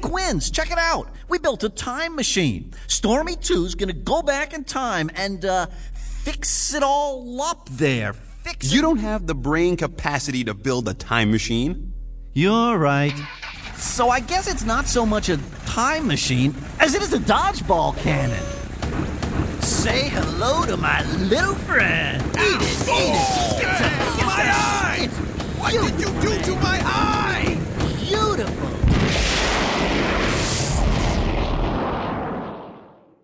Quinns, check it out. We built a time machine. Stormy 2's gonna go back in time and, fix it all up there. Fix it. You don't have the brain capacity to build a time machine. You're right. So I guess it's not so much a time machine as it is a dodgeball cannon. Say hello to my little friend. Eat it, eat it. My eyes! What did you